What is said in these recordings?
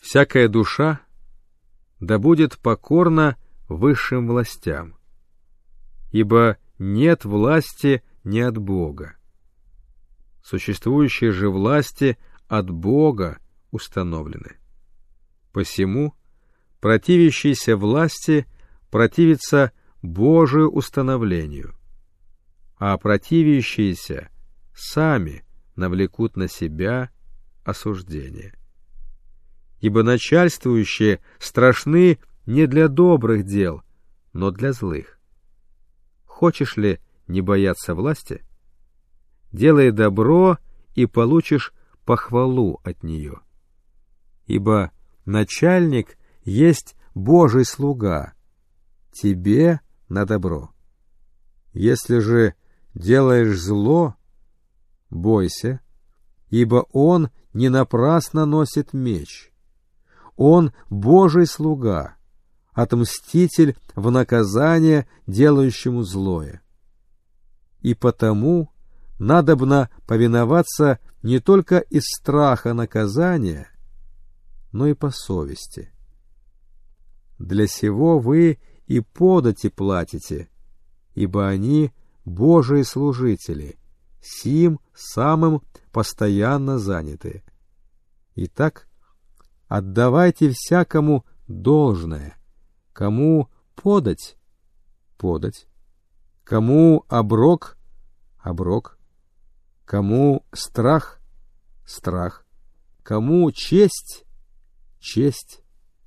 Всякая душа да будет покорна высшим властям, ибо нет власти не от Бога. Существующие же власти от Бога установлены. Посему противящийся власти противится Божию установлению, а противящиеся сами навлекут на себя осуждение. Ибо начальствующие страшны не для добрых дел, но для злых. Хочешь ли не бояться власти? Делай добро, и получишь похвалу от нее. Ибо начальник есть Божий слуга, тебе на добро. Если же делаешь зло, бойся, ибо он не напрасно носит меч. Он Божий слуга, отмститель в наказание делающему злое. И потому надобно повиноваться не только из страха наказания, но и по совести. Для сего вы и подати платите, ибо они Божии служители, сим самым постоянно заняты. Итак, отдавайте всякому должное, кому подать — подать, кому оброк — оброк, кому страх — страх, кому честь — честь.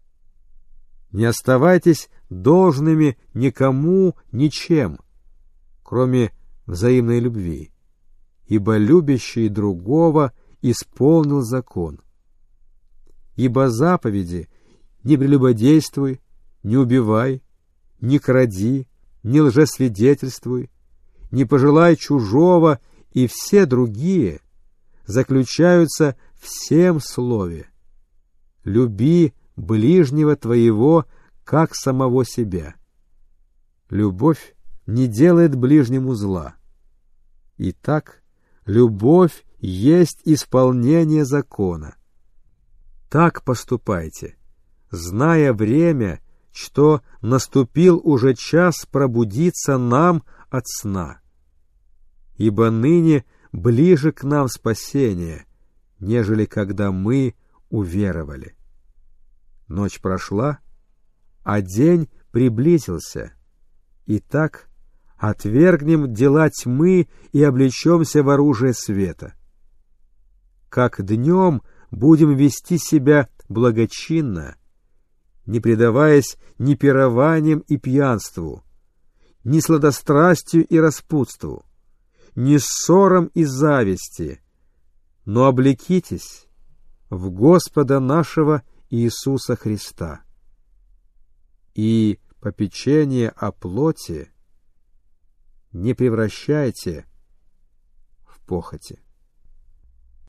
Не оставайтесь должными никому ничем, кроме взаимной любви, ибо любящий другого исполнил закон. Ибо заповеди: не прелюбодействуй, не убивай, не кради, не лжесвидетельствуй, не пожелай чужого, и все другие заключаются в сем слове: люби ближнего твоего, как самого себя. Любовь не делает ближнему зла. Итак, любовь есть исполнение закона. Так поступайте, зная время, что наступил уже час пробудиться нам от сна. Ибо ныне ближе к нам спасение, нежели когда мы уверовали. Ночь прошла, а день приблизился. Итак, отвергнем дела тьмы и облечемся в оружие света. Как днем будем вести себя благочинно, не предаваясь ни пированиям и пьянству, ни сладострастию и распутству, ни ссорам и зависти, но облекитесь в Господа нашего Иисуса Христа. И попечение о плоти не превращайте в похоти.